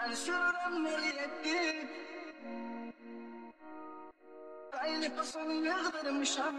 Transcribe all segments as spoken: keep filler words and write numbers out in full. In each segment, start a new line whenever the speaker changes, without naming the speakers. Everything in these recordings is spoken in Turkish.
Ben sürünmeli ettim. Aynı pasanı yıldırmışam.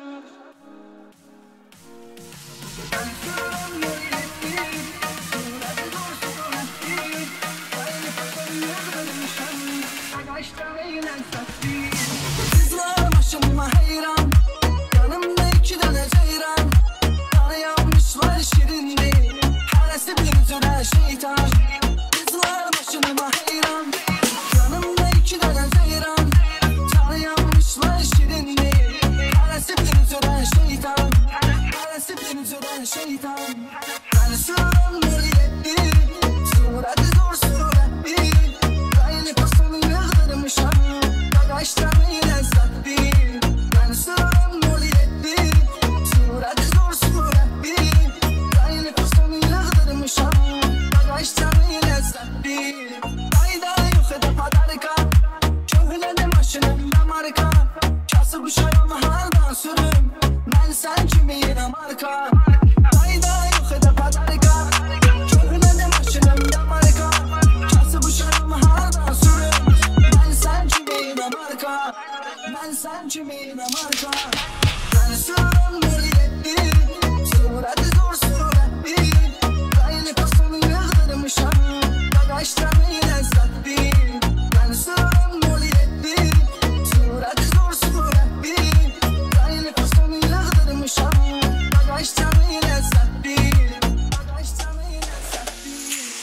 Ben sürünmeli ettim. Suratı doğrusu ettim. Aynı pasanı yıldırmışam. Ağaçtan eğlen sattım. Kızlar başıma hayran. Yanımda iki tane ceyran. Bana yanmışlar şirindi. Heresi bir türe şeytan. Kızlar başıma hayran. Yanımda iki tane ceyran. Bana yanmışlar şirindi. Heresi bir türe şeytan. Heresi bir türe şeytan. Ben sürünmeli ettim. Suratı zor suratlı. Aynı pastanı yıldırmışam. Bagajdan yine sattım. Ben sürünmeli ettim. Suratı zor suratlı. Aynı pastanı yıldırmışam. Bagajdan yine sattım. Kayda yok edip adarka. Köhledim başınımda marka. Kasıp uçarım haldan sürüm. Ben sen kimiyim marka. Kayda yok edip adarka. Köhledim başınımda marka. Kasıp uçarım haldan sürüm. Ben sen kimiyim marka. Ben sen kimiyim marka. Ben sürünmeli ettim. Suratı zor suratlı. Aynı pastanı yıldırmışam. Bagajdan yine sattım. Ben sürünmeli ettim. Suratı zor suratlı. Aynı pastanı yıldırmışam. Bagajdan yine sattım. Bagajdan yine sattım.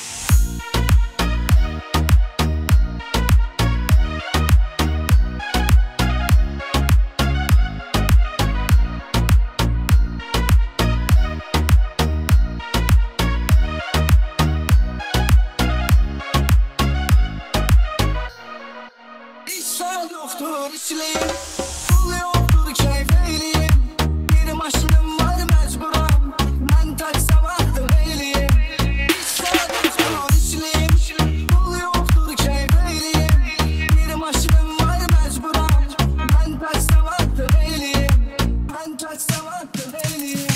Hiç sağ yoktur içliyim. Pul yoktur keyfeyliyim. Bir maşınım var mecburam. Ben taksam ahtım eyliyim. Hiç sağ yoktur içliyim. Pul yoktur keyfeyliyim. Bir maşınım var mecburam. Ben taksam ahtım eyliyim. Ben taksam ahtım eyliyim.